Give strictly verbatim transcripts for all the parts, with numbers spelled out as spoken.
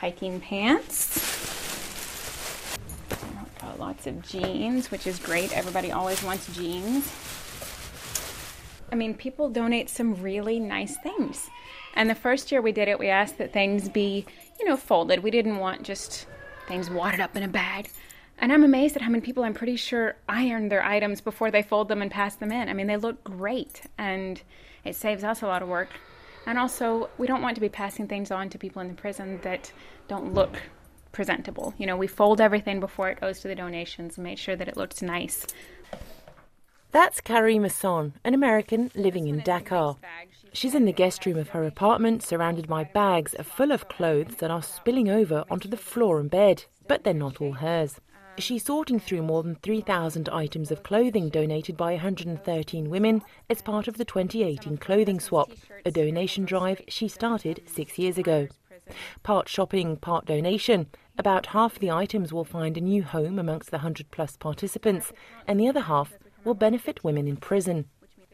hiking pants. Got lots of jeans, which is great. Everybody always wants jeans. I mean, people donate some really nice things. And the first year we did it, we asked that things be, you know, folded. We didn't want just things wadded up in a bag. And I'm amazed at how many people, I'm pretty sure, iron their items before they fold them and pass them in. I mean, they look great, and it saves us a lot of work. And also, we don't want to be passing things on to people in the prison that don't look presentable. You know, we fold everything before it goes to the donations and make sure that it looks nice. That's Carrie Masson, an American living in Dakar. She's in the guest room of her apartment, surrounded by bags full of clothes that are spilling over onto the floor and bed. But they're not all hers. She's sorting through more than three thousand items of clothing donated by one hundred thirteen women as part of the twenty eighteen Clothing Swap, a donation drive she started six years ago. Part shopping, part donation. About half the items will find a new home amongst the one hundred plus participants, and the other half will benefit women in prison.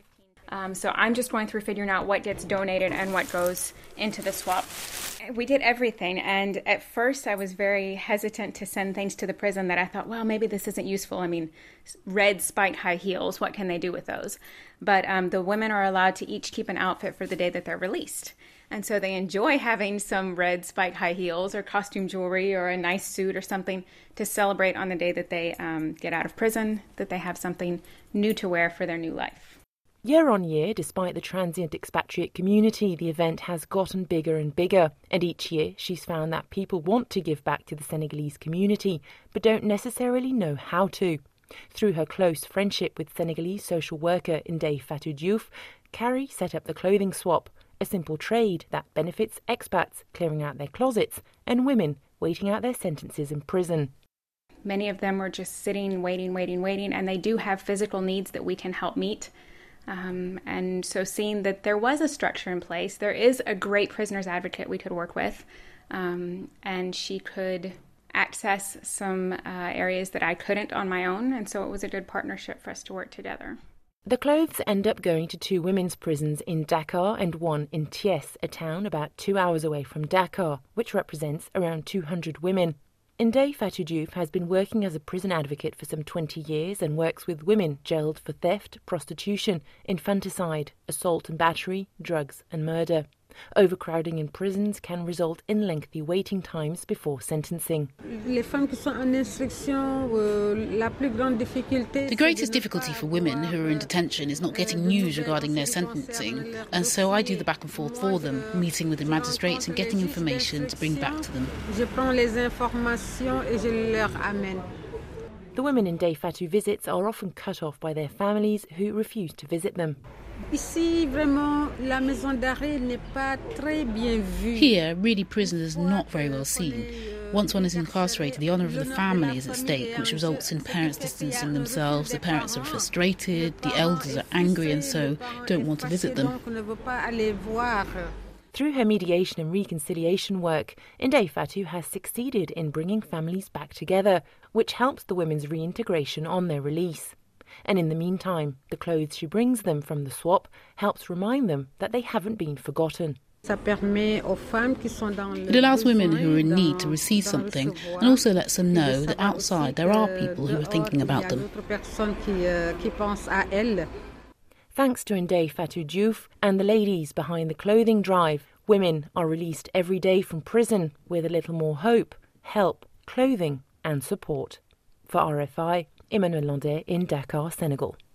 Um, so I'm just going through figuring out what gets donated and what goes into the swap. We did everything, and at first I was very hesitant to send things to the prison that I thought, well, maybe this isn't useful. I mean, red spiked high heels, what can they do with those? But um, the women are allowed to each keep an outfit for the day that they're released. And so they enjoy having some red spiked high heels or costume jewelry or a nice suit or something to celebrate on the day that they um, get out of prison, that they have something new to wear for their new life. Year on year, despite the transient expatriate community, the event has gotten bigger and bigger. And each year, she's found that people want to give back to the Senegalese community, but don't necessarily know how to. Through her close friendship with Senegalese social worker Ndeye Fatou Diouf, Carrie set up the Clothing Swap, a simple trade that benefits expats clearing out their closets and women waiting out their sentences in prison. Many of them are just sitting, waiting, waiting, waiting, and they do have physical needs that we can help meet. Um, and so seeing that there was a structure in place, there is a great prisoner's advocate we could work with, um, and she could access some uh, areas that I couldn't on my own, and so it was a good partnership for us to work together. The clothes end up going to two women's prisons in Dakar and one in Thiès, a town about two hours away from Dakar, which represents around two hundred women. Ndeye Fatou Diouf has been working as a prison advocate for some twenty years and works with women jailed for theft, prostitution, infanticide, assault and battery, drugs and murder. Overcrowding in prisons can result in lengthy waiting times before sentencing. The greatest difficulty for women who are in detention is not getting news regarding their sentencing, and so I do the back and forth for them, meeting with the magistrates and getting information to bring back to them. The women Ndeye Fatou visits are often cut off by their families who refuse to visit them. Here, really, prison is not very well seen. Once one is incarcerated, the honour of the family is at stake, which results in parents distancing themselves. The parents are frustrated, the elders are angry and so don't want to visit them. Through her mediation and reconciliation work, Ndeye Fatou has succeeded in bringing families back together, which helps the women's reintegration on their release. And in the meantime, the clothes she brings them from the swap helps remind them that they haven't been forgotten. It allows women who are in need to receive something and also lets them know that outside there are people who are thinking about them. Thanks to Ndeye Fatou Diouf and the ladies behind the clothing drive, women are released every day from prison with a little more hope, help, clothing and support. For R F I, Emmanuel Landais in Dakar, Senegal.